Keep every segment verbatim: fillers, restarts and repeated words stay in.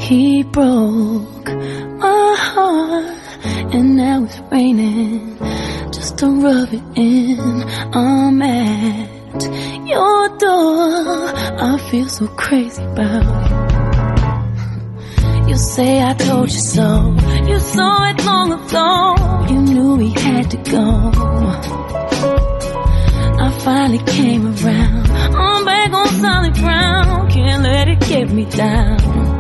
He broke my heart, and now it's raining just to rub it in. I'm at your door, I feel so crazy about you. You say I told you so, you saw it long ago, you knew we had to go. I finally came around, I'm back on solid ground, can't let it get me down.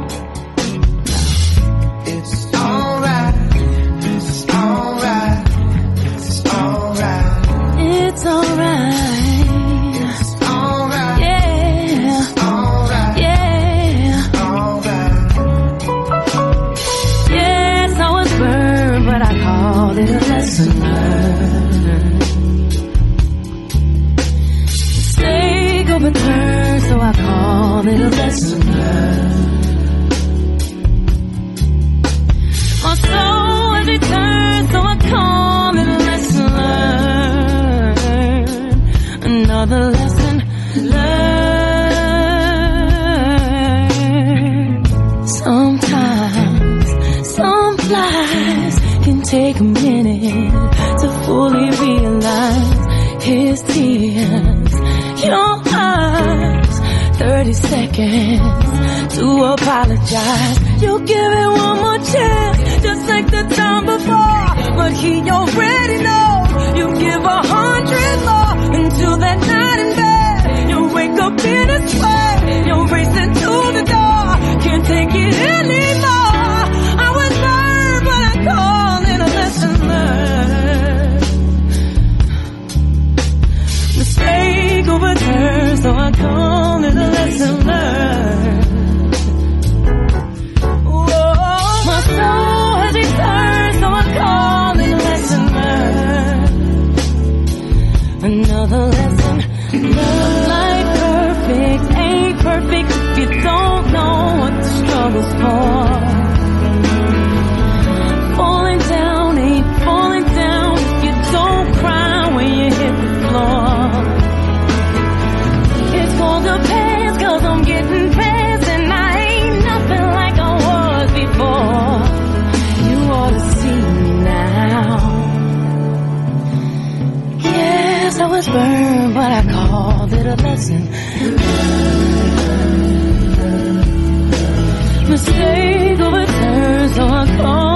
It's alright, it's alright, it's alright, it's alright. A lesson learned. Mistake overturned, so I call it a lesson learned. My soul has returned, so I call it a lesson learned. Another lesson learned. Sometimes some flies can take a minute to fully realize his tears, your eyes, thirty seconds to apologize. You give it one more chance, just like the time before, but he already knows. You give a hundred more until that night in bed. You wake up in a sweat, you're racing to the door, can't take it anymore. I was burned, but I call it a lesson learned. Mistake overturned, so I call it a lesson learned. Whoa, my soul has returned, so I call it a lesson learned. Another lesson learned. Life perfect ain't perfect if you don't know what the struggle's for. Falling down ain't falling down if you don't cry when you hit the floor. It's gonna depend, cause I'm getting past, and I ain't nothing like I was before. You ought to see me now. Yes, I was burned, but I called it a lesson. Mistake overturned, so I called